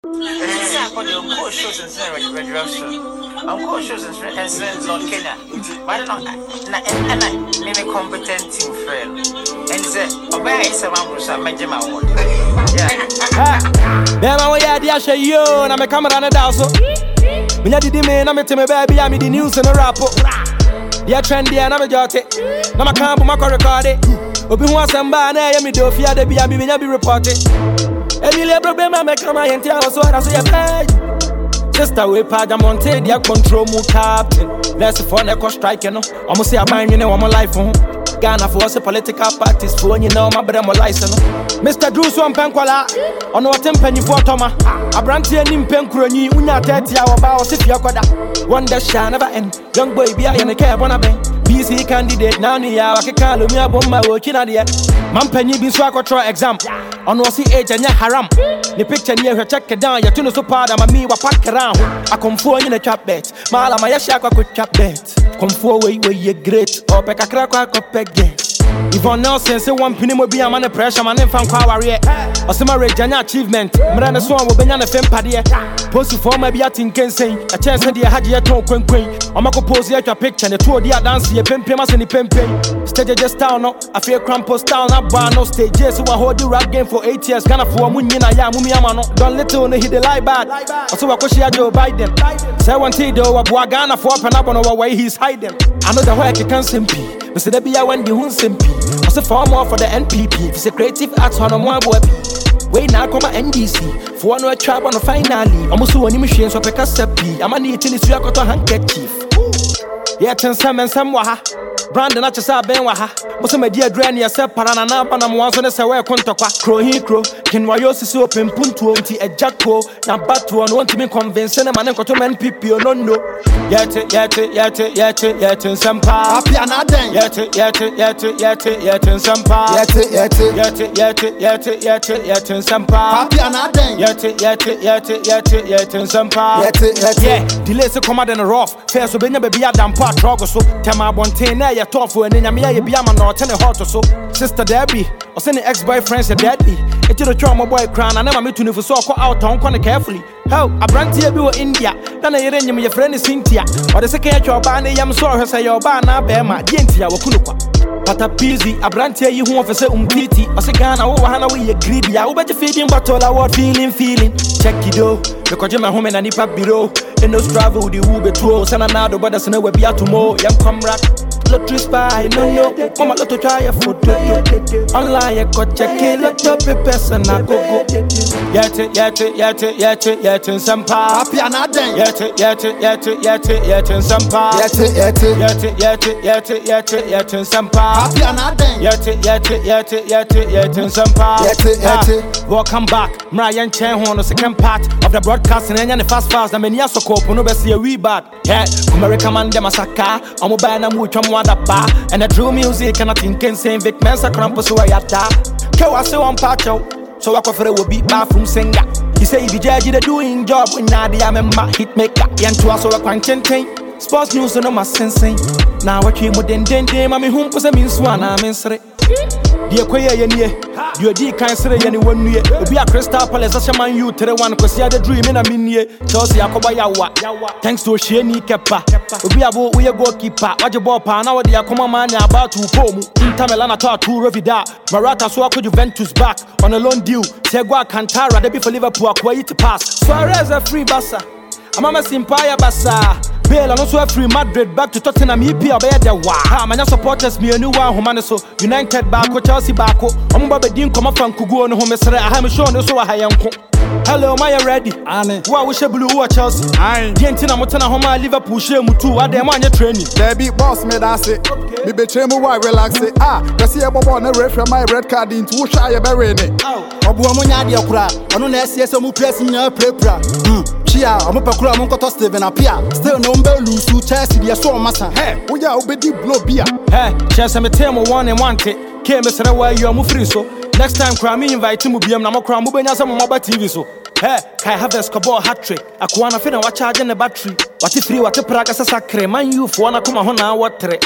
Uncle shows and Uncle shows and friends on Kenya. But not many competent team friend. And say, obey some Majima. Then I will show you, and I'm a camera and a dazzle. When I did the man, I'm a baby, I'm the news and a rapper. They are trendy and I'm a jotty. Now I can't put my record it. Open once and by now, I'm a do fear the BM when I be reported. Any labor, I make my entire so I say a page. Just a way, Pad, I'm on take their control, move captain. Let's phone a cost strike, you know. Almost say I'm buying, you know, my life on Ghana for us a political parties, for you know, my brother, my license. Mr. Drew Swan Penquala, on what tempenny for Toma. A brandy and impenkroni, Una 30 hour bows if you're one that shall never end. Young boy, be I in a cab on a bank. BC candidate, now near I can call me a bomb working at the end. Mampenny be swag try exam. On what see age and haram. The picture near her check it down, you're too so proud of me, what pack around. I come for in a trap bet. Mala, my shaka could trap bet. Come forward where you're great, or peck a crack or peck get. If on Nelson say one penny will be a man of pressure, man, and found power yet. Or some Regina achievement, Miranda Swan will be an FM paddy. Post for my beating can say, a chance that you had your tongue queen. I'm a compose your picture and the two of the dance, your pimpimas and the pimping. Stage just town, I feel crampos town, up bar no stages. So I hold the rap game for 8 years. Gonna for a munina, Yamumano. Don't let you hit the lie bad. So I could share Joe Biden. Say one tea though, a Buagana for up and up on our way he's hiding. I know the way I can simply. Mr. Debia when the wound simply. What's the form for the NPP? It's a creative arts on a more web. Wait now, come NDC. For one tribe on a finally. Almost one machine, so I pick a seppi. I'm a need to this year got a handkerchief. Yeah, 10 some waha. Brandon at your ben waha. What's my dear granny, a sep parana, and I'm once on a saway contacqua. Crow hicro. Can Wayosi open punto, a jacko, and batu, and want to be convinced, and a man got to men pipi or no. Yet, some pa. Happy another. Yet, some pa. Yet, some pa. Happy another. Yet, some pa. Yeah, delays come out in a rough. First, we never be a damn part, Trogo so. Tama Bontaine, you're tough for an enemy, be a man or 10 hot or so. Sister Debbie, or sending ex-boyfriends a daddy. It's the trauma boy crown, I never meet to never saw out town carefully. How a brand here be India, then I arrange your friend is Cynthia. Or the second your band, I saw her say your bana, Bema, Dientia, Wakunuka. But a busy, a brand here you want to say titi. Or say Ghana, oh, Hana, we greedy. I will bet you feeding bottle, I was feeling. Check it out, because you're my home and I need pack below. And no travel with the Uber tour, send another, but that's no way be out tomorrow. Young comrade. Lottery spy, no, come a lot to try a photo. Online, I got check it, let your person I go. Yet, and some pa. Happy another. Yet, and some pa. Yet, and some pa. Happy another. Yet, and some pa. Welcome back, Marian Chen, on the second part of the broadcasting and the fast, and many years ago, no see a wee bad. Yeah, American man, the massacre, I'm mobile and which I'm bar and the true music and I think can say Vic Mensa Crampus so I had that. I say one patch out, so I prefer will be bathroom singer. He say if you judge the doing job when Nadia I'm a hit maker. And to us, so I can't change. Sports news and no my sensing. Now I came with den, mammy whom was a means one, I'm in Sre. Dear Quay, you're dear cancer, anyone near. Be a crystal palace, as a man you to the one because you had a dream in a mini. Chelsea Akobayawa. Thanks to a Shani Kepa. We are both we are goalkeeper. What your ball pan now, they are common man about to Pomu. In Tamelana to Revida. Marata Swako Juventus back on a loan deal. Segua Cantara, they be for Liverpool, quite to pass. Suarez a free bassa. I'm a Simpaya Bassa. Bale and also a free Madrid back to Tottenham. EP or better. Wow, my supporters me a new one who so United back, Chelsea back. I'm about to come up from Kugu on home. I am sure no so I am. Hello, am I ready? Anne. Why we should blue or Chelsea? I ain't Motana Homa, Liverpool, Shemutu, what them on your training. They be boss me, that's it. Me betray me, why relax it? Cause you ever want to refer my red card into Shy Berry. Oh, Obuamunia, the Okra, I don't know, yes, I'm pressing your prepra. Chia, I'm a Pakura Monko Steven Apia. Still no lose to Chelsea, the Assault Massa. Hey, we are obedi blow beer. Hey, Chelsea, I'm a table one and want it. Came as a way you are moving so. Next time, Crammy invite him to be a Namokram, Mubena, some mobile TV so. Hey, can I have a Scobor hat trick? I can't feel what charging the battery. What if you want to practice a sacre, man, you for one come on, what tre?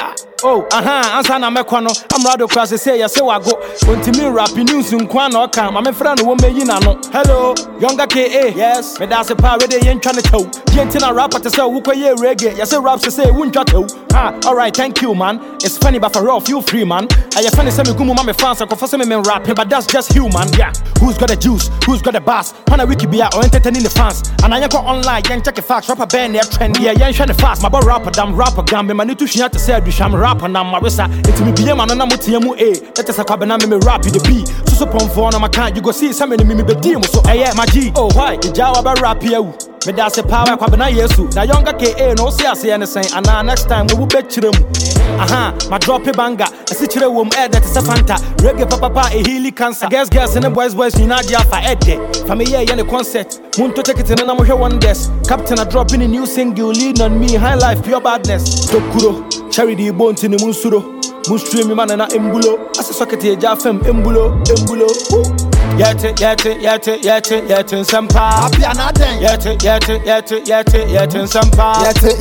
Oh, answer na mekono. I'm rather cross say ya say wa go. Continue rapping news nkwa na oka. Ma me friend wo me yina no. Hello, younger KA. Yes. Me da se pa we dey yen twa ne chow. Yen na rapper to say wo koye reggae. Ya say rap say won twa chow. All right, thank you man. It's funny but for real feel free man. I funny say me gumu ma me fans and confess me rapping but that's just human. Yeah. Who's got the juice? Who's got the bass? On a wiki be or entertaining the fans. And I go online, yen check the facts. Rapper band there trend. Yeah, yen shine the fast. My boy rapper damn rapper gambe. My new to shine to say do sham rapper na marisa. It me be man na mutiamu A. That is a kwabena me rap the B. So pon for na makan you go see some me be dim so my G. Oh why? The jawa ba rap here. Me da se power kwabena yesu. Na younger KA no see ase anything. And next time we will bet chirem. My drop a banger. I see chire wom air that is a fanta. Reggae papa a healy cancer. Girls and the boys you not ya for ed day. Family and the concert. Moon to take it in and I'm here one desk. Captain a drop in a new single lean on me. High life pure badness. Tokuro. Charity bone in the Munsuro. Munstream man and embulo. As a socket jafem embulo. Yete, sampa. Happy another. Yete, sampa.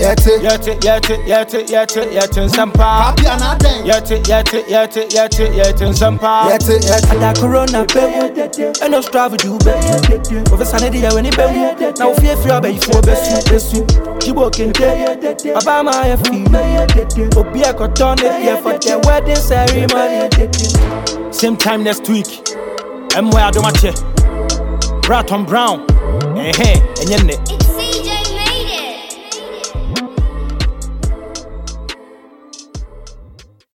Yete, sampa. Happy another. Yete, sampa. Ada corona baby, and no strive do baby. Over Sunday when it baby, now fear baby for besu. Jibo kente, Obama FP. Obia cotton here for the wedding ceremony. Same time next week. I'm where I do my check. Bratton Brown. And